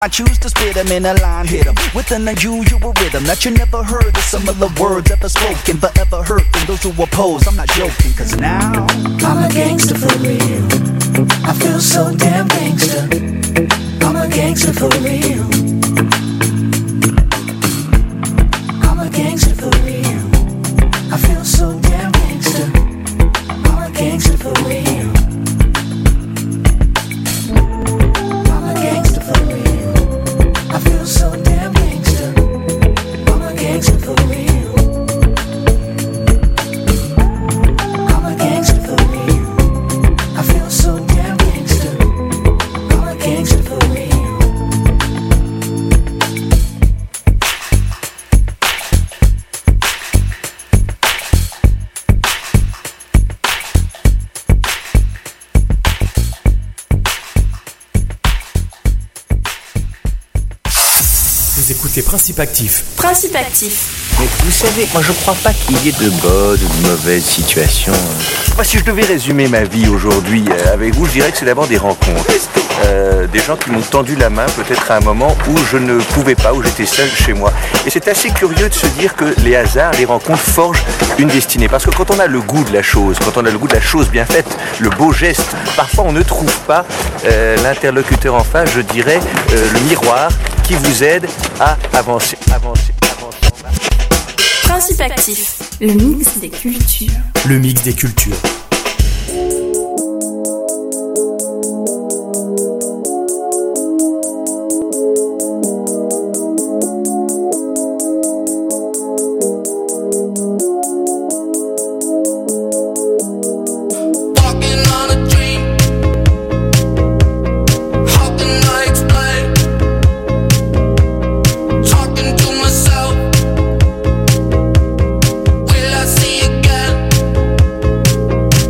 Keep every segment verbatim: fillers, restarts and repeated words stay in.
I choose to spit them in a line, hit them with an unusual rhythm that you never heard of similar words ever spoken, but ever heard from those who oppose. I'm not joking, cause now I'm a gangster for real. I feel so damn gangster. I'm a gangster for real. I'm a gangster for real. I feel so damn gangster. I'm a gangster for real. I'm a gangster for real. I feel so damn gangster. I'm a gangster for real. I'm a gangster for real. I feel so damn gangster. I'm a gangster for real. Vous écoutez Principe Actif. Principe Actif. Mais vous savez, moi je crois pas qu'il y ait de bonnes ou de mauvaises situations. Moi, si je devais résumer ma vie aujourd'hui euh, avec vous, je dirais que c'est d'abord des rencontres. Euh, des gens qui m'ont tendu la main peut-être à un moment où je ne pouvais pas, où j'étais seul chez moi. Et c'est assez curieux de se dire que les hasards, les rencontres forgent une destinée. Parce que quand on a le goût de la chose, quand on a le goût de la chose bien faite, le beau geste, parfois on ne trouve pas euh, l'interlocuteur en face, je dirais, euh, le miroir qui vous aide à avancer, avancer, avancer. Principe Actif, le mix des cultures. Le mix des cultures. Will I see again?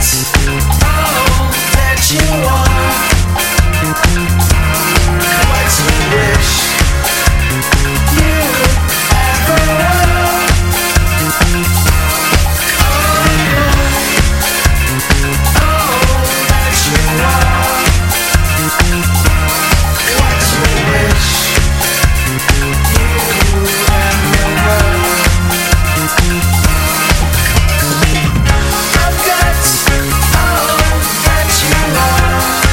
all that you are. What you wish you ever were. All that you are. What you wish you ever were. I've got all that you are.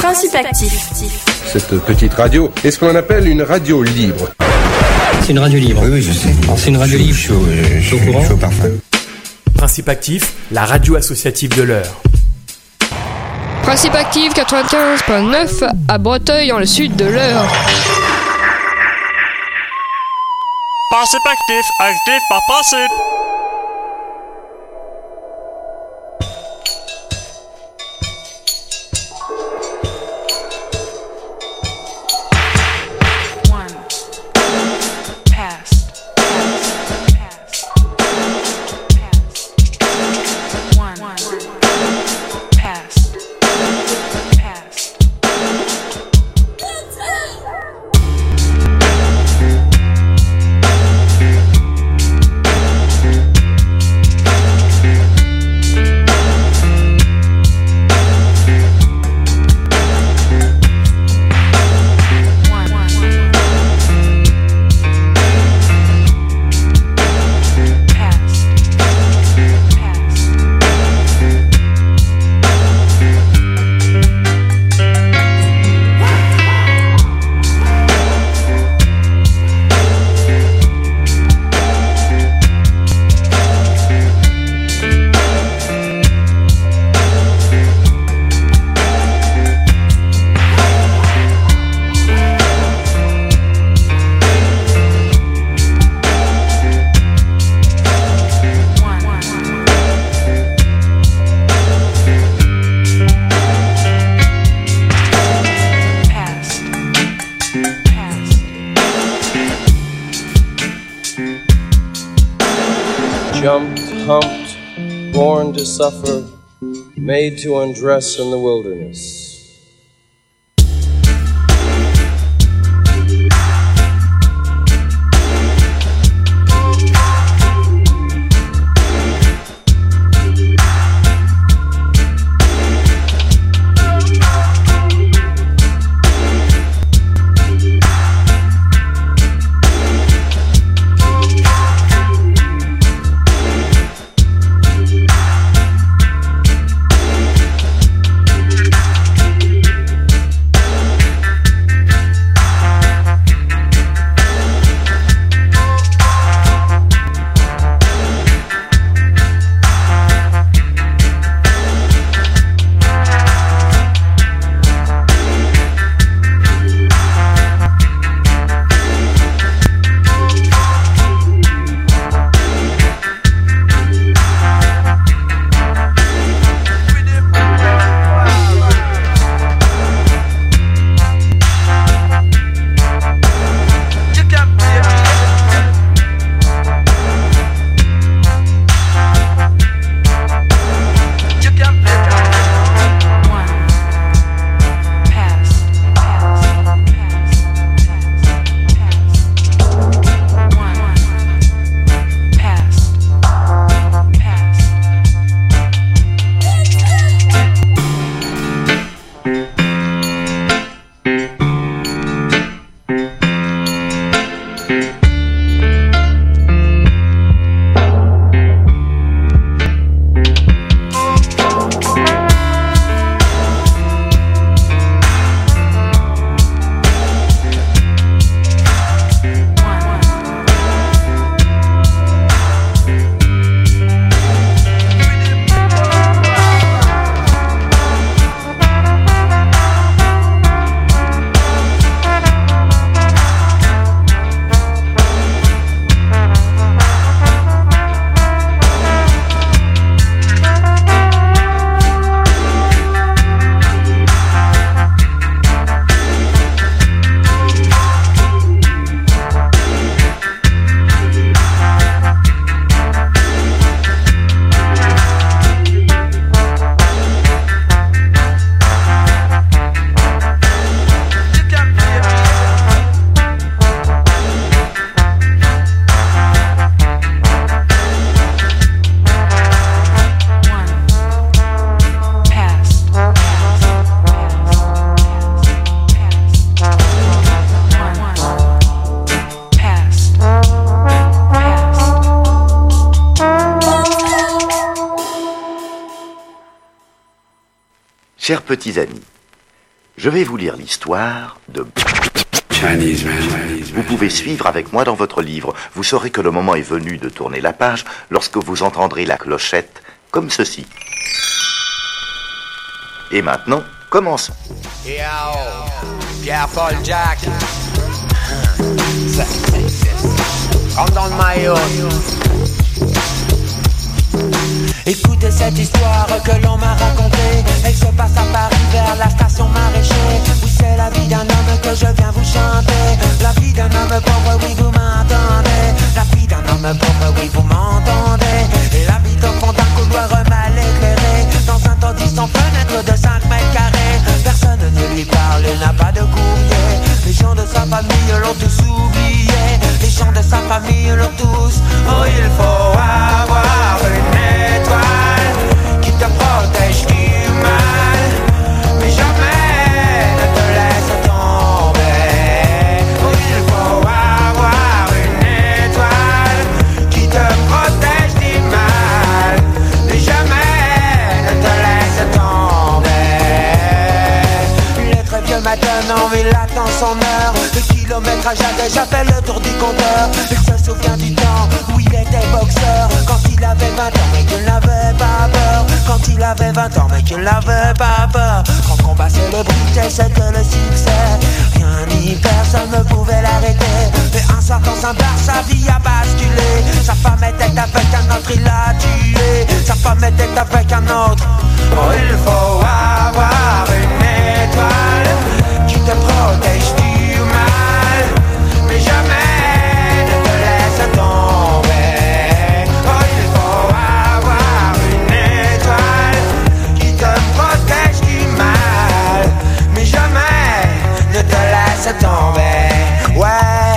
Principe actif. Cette petite radio est ce qu'on appelle une radio libre. C'est une radio libre. Oui, oui, je sais. C'est une radio libre. Chaud, chaud, chaud, chaud, chaud parfum. Principe actif, la radio associative de l'heure. Principe actif quatre-vingt-quinze virgule neuf à Breteuil dans le sud de l'Eure. Principe actif, actif par principe. Jumped, humped, born to suffer, made to undress in the wilderness. Chers petits amis, Je vais vous lire l'histoire de... Vous pouvez suivre avec moi dans votre livre. Vous saurez que le moment est venu de tourner la page lorsque vous entendrez la clochette comme ceci. Et maintenant, commençons. Yo, Pierre-Paul Jack. Comme dans le maillot. Écoutez cette histoire que l'on m'a racontée. Elle se passe à Paris vers la station Maraîcher, où c'est la vie d'un homme que je viens vous chanter. La vie d'un homme pauvre, oui vous m'entendez. La vie d'un homme pauvre, oui vous m'entendez. Il habite au fond d'un couloir mal éclairé, dans un taudis sans fenêtre de cinq mètres carrés. Personne ne lui parle, il n'a pas de courrier. Les gens de sa famille l'ont tous oublié. Les gens de sa famille l'ont tous. Oh, il faut avoir une étoile qui te protège du mal, mais jamais ne te laisse tomber. Oh, il faut avoir une étoile qui te protège du mal, mais jamais ne te laisse tomber. Il est très vieux maintenant, il attend son heure. Le kilométrage a déjà fait le tour du compteur. Il se souvient du temps où il était boxeur, quand il avait vingt ans mais qu'il n'avait pas peur. Quand il avait vingt ans mais qu'il n'avait pas peur. Quand combat célébrité c'était le succès, rien ni personne ne pouvait l'arrêter. Mais un soir dans un bar sa vie a basculé. Sa femme était avec un autre, il l'a tué. Sa femme était avec un autre. Oh, il faut avoir une étoile qui te protège du mal, mais jamais ne te laisse tomber. Oh, il faut avoir une étoile qui te protège du mal, mais jamais ne te laisse tomber. Ouais.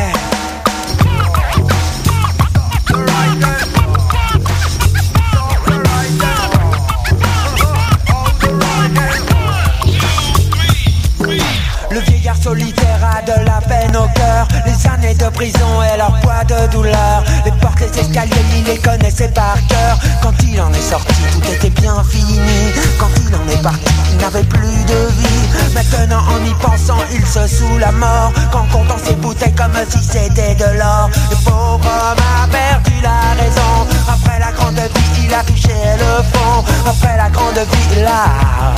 Le vieillard solitaire a de la peine au cœur. Les années de prison et leur poids de douleur. Les portes, les escaliers, il les connaissait par cœur. Quand il en est sorti, tout était bien fini. Quand il en est parti, il n'avait plus de vie. Maintenant, en y pensant, il se soûle la mort. Qu'en comptant ses bouteilles comme si c'était de l'or. Le pauvre homme a perdu la raison. Après la grande vie, il a touché le fond. Après la grande vie, il a...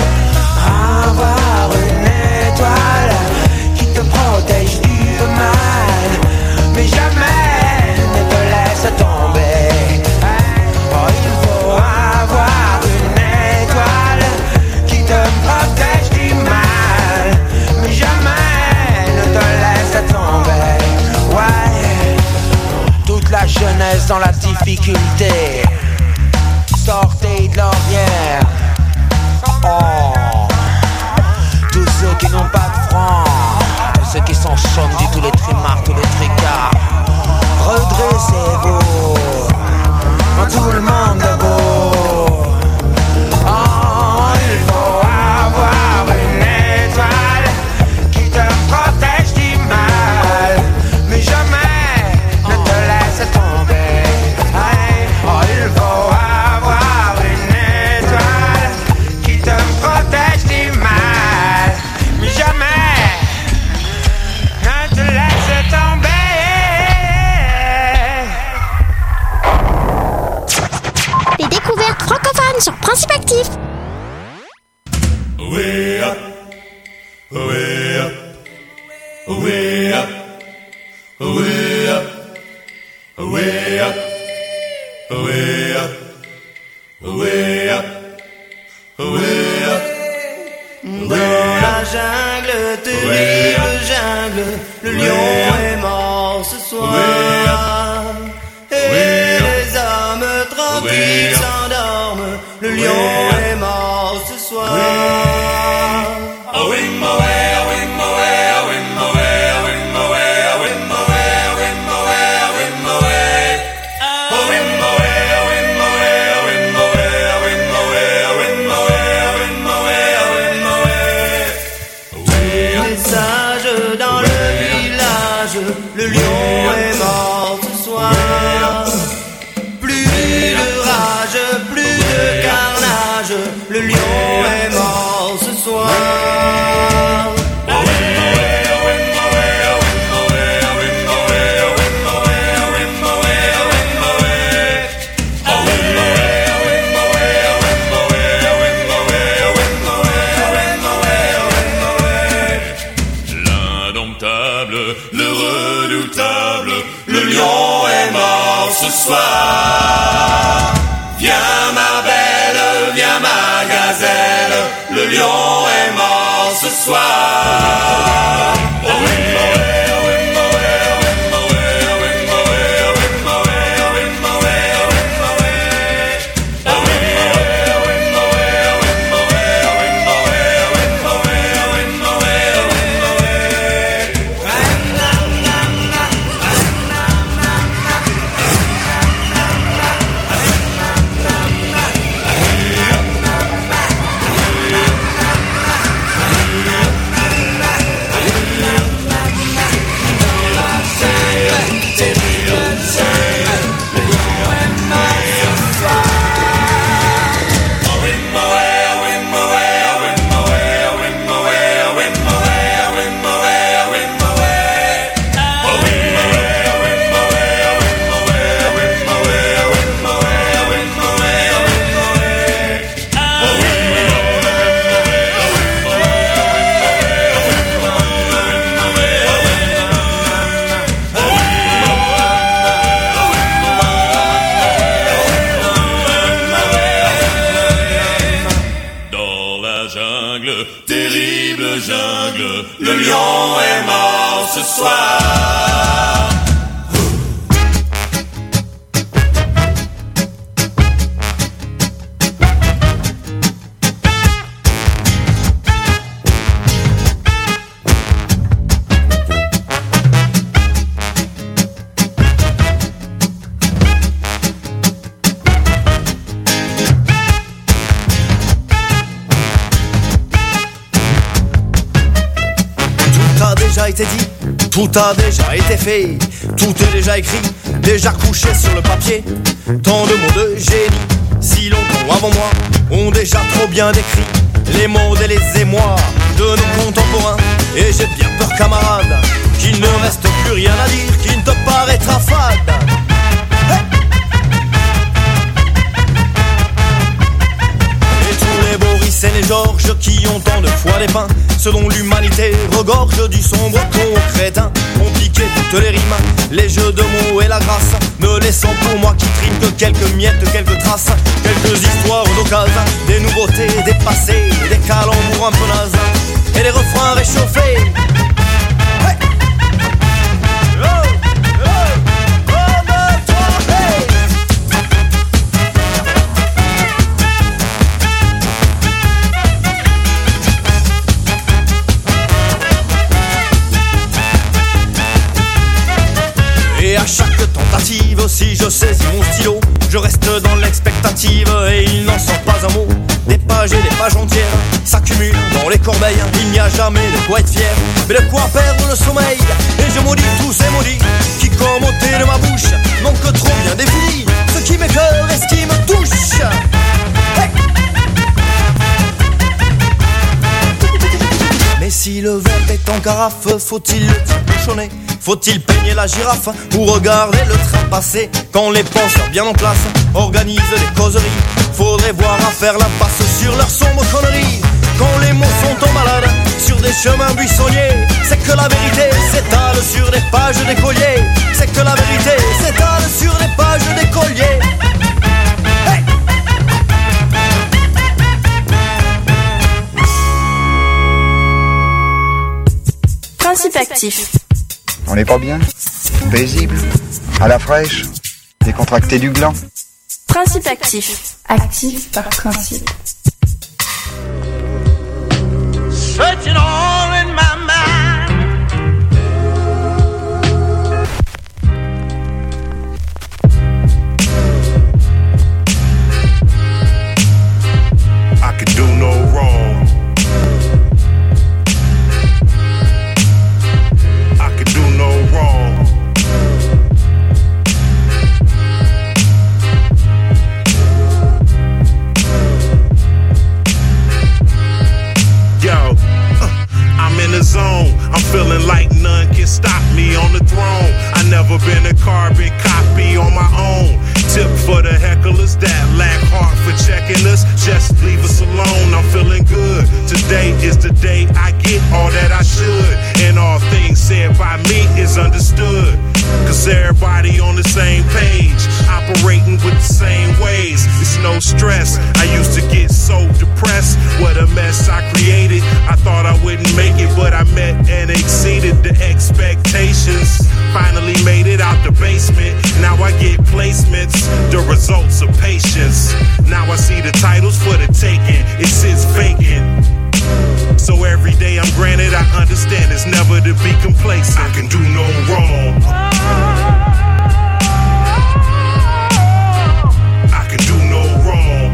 avoir une étoile qui te protège du mal, mais jamais ne te laisse tomber. Oh, il faut avoir une étoile qui te protège du mal, mais jamais ne te laisse tomber. Ouais, toute la jeunesse dans la difficulté, sortez de l'ornière. Oh, tous ceux qui n'ont pas de francs, tous ceux qui sont chômes du tous les trimards, tous les tricards, redressez-vous, tout le monde est beau. Oh, il faut avoir une étoile qui te protège du mal, mais jamais ne te laisse tomber. Oh, il faut avoir une étoile qui te protège du mal, mais jamais ne te laisse tomber. Les découvertes francophones sur Principe Actif. Way up, way up, way up, way up, way up, way up, way up, way up. Dans la jungle, terrible jungle, le lion est mort ce soir. Et les hommes tranquilles s'endorment, le lion est mort ce soir. Le lion est mort ce soir. Plus de rage, plus de carnage. Le lion est mort ce soir. le redoutable, le lion est mort ce soir. Viens ma belle, viens ma gazelle, le lion est mort ce soir. Oh oui, oh oui. Le lion est mort ce soir. Été dit, tout a déjà été fait, tout est déjà écrit, déjà couché sur le papier. Tant de mots de génie, si longtemps avant moi, ont déjà trop bien décrit les mots et les émois de nos contemporains. Et j'ai bien peur, camarade, qu'il ne reste plus rien à dire qui ne te paraîtra fade. Hey! Et tous les Boris et les Georges qui ont tant de fois dépeint ce dont l'humanité regorge du sombre con crétin, ont piqué toutes les rimes, les jeux de mots et la grâce, ne laissant pour moi qui trime que quelques miettes, quelques traces, quelques histoires d'occasion, des nouveautés dépassées, des calembours un peu nazes, et des refrains réchauffés. Hey! Oh! Oh! Oh! Oh! Hey! Et à chaque tentative, si je saisis mon stylo, je reste dans l'expectative et il n'en sort pas un mot. Des pages et des pages entières s'accumulent dans les corbeilles. Il n'y a jamais de quoi être fier, mais de quoi perdre le sommeil. Et je maudis tous ces maudits qui, comme ôtés de ma bouche, n'ont que trop bien défini ce qui m'écoeure et ce qui me touche. Hey! Mais si le verre est en carafe, faut-il le bouchonner? Faut-il peigner la girafe ou regarder le train passer? Quand les penseurs bien en place organisent des causeries, faudrait voir à faire la passe sur leurs sombres conneries. Quand les mots sont en malade sur des chemins buissonniers, c'est que la vérité s'étale sur des pages d'écoliers. C'est que la vérité s'étale sur des pages d'écoliers. Hey! Principe actif. On n'est pas bien? Paisible? À la fraîche? Décontracté du gland? Principe actif. Actif par principe. Searching all in my mind. I could do no wrong. I could do no wrong. Yo, uh, I'm in the zone. I'm feeling like none can stop me on the throne. I never been a carbon copy on my own. Tip for the hecklers that lack heart for checking us. Just leave us alone. I'm feeling good. Today is the day I get all that I should. In all things said by me is understood. Cause everybody on the same page, operating with the same ways. It's no stress. I used to get so depressed. What a mess I created. I thought I wouldn't make it, but I met and exceeded the expectations. Finally made it out the basement. Now I get placements, the results of patience. Now I see the titles for the taking. It sits vacant. So every day I'm granted, I understand it's never to be complacent. I can do no wrong. I can do no wrong.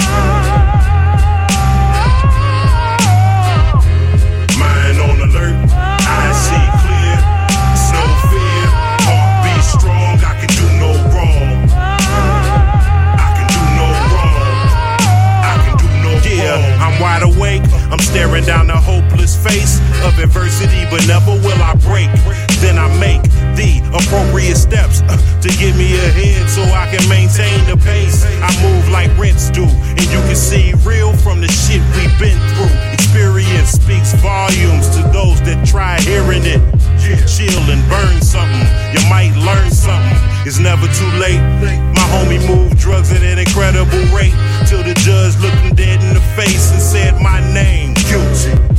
Mind on alert, eyes see clear. It's no fear, heart beat strong. I can do no wrong. I can do no wrong. I can do no wrong. Yeah, I'm wide awake. I'm staring down the hopeless face of adversity, but never will I break. Then I make the appropriate steps uh, to get me ahead so I can maintain the pace. I move like rents do, and you can see real from the shit we've been through. Experience speaks volumes to those that try hearing it. Yeah. Chill and burn something, you might learn something. It's never too late. My homie moved drugs at an incredible rate till the judge looked him dead in the face and said my name, guilty.